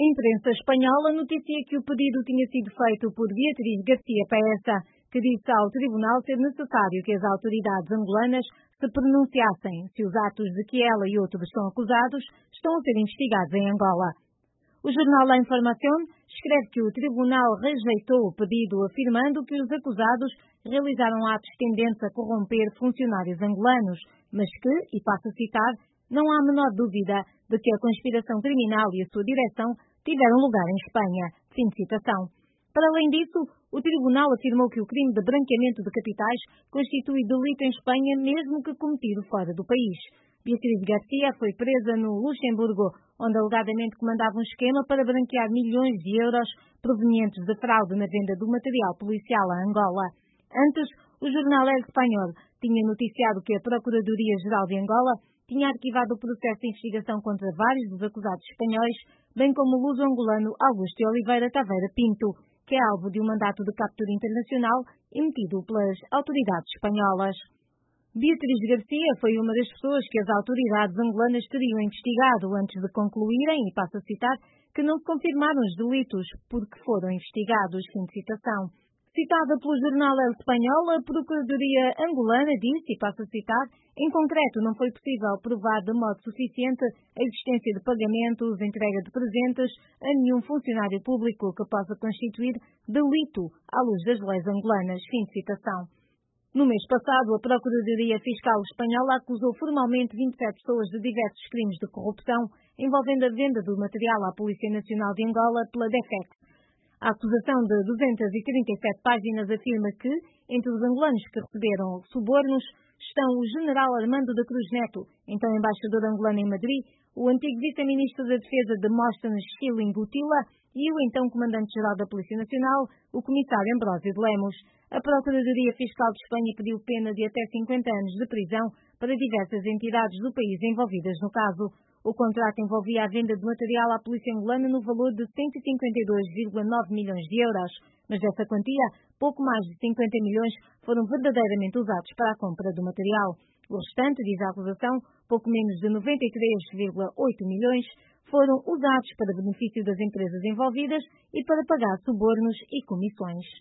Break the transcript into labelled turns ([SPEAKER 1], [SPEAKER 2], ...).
[SPEAKER 1] imprensa espanhola noticia que o pedido tinha sido feito por Beatriz García Paesa, que disse ao tribunal ser necessário que as autoridades angolanas se pronunciassem se os atos de que ela e outros são acusados estão a ser investigados em Angola. O jornal La Información escreve que o tribunal rejeitou o pedido, afirmando que os acusados realizaram atos tendentes a corromper funcionários angolanos, mas que, e passo a citar, não há a menor dúvida de que a conspiração criminal e a sua direção tiveram lugar em Espanha. Fim de citação. Para além disso, o tribunal afirmou que o crime de branqueamento de capitais constitui delito em Espanha, mesmo que cometido fora do país. Beatriz García foi presa no Luxemburgo, onde alegadamente comandava um esquema para branquear milhões de euros provenientes de fraude na venda do material policial a Angola. Antes, o jornal El Español tinha noticiado que a Procuradoria-Geral de Angola tinha arquivado o processo de investigação contra vários dos acusados espanhóis, bem como o luso-angolano Augusto de Oliveira Taveira Pinto, que é alvo de um mandato de captura internacional emitido pelas autoridades espanholas. Beatriz García foi uma das pessoas que as autoridades angolanas teriam investigado antes de concluírem, e passo a citar, que não se confirmaram os delitos porque foram investigados. Fim de citação. Citada pelo jornal El Español, a Procuradoria angolana disse, e passo a citar, em concreto não foi possível provar de modo suficiente a existência de pagamentos, entrega de presentes a nenhum funcionário público que possa constituir delito à luz das leis angolanas. Fim de citação. No mês passado, a Procuradoria Fiscal Espanhola acusou formalmente 27 pessoas de diversos crimes de corrupção envolvendo a venda do material à Polícia Nacional de Angola pela DEFEC. A acusação de 237 páginas afirma que, entre os angolanos que receberam subornos, estão o general Armando da Cruz Neto, então embaixador angolano em Madrid, o antigo vice-ministro da Defesa Demóstenes Schilling Gutila e o então comandante-geral da Polícia Nacional, o comissário Ambrósio de Lemos. A Procuradoria Fiscal de Espanha pediu pena de até 50 anos de prisão para diversas entidades do país envolvidas no caso. O contrato envolvia a venda de material à polícia angolana no valor de 152,9 milhões de euros, mas dessa quantia, pouco mais de 50 milhões foram verdadeiramente usados para a compra do material. O restante, diz a acusação, pouco menos de 93,8 milhões, foram usados para benefício das empresas envolvidas e para pagar subornos e comissões.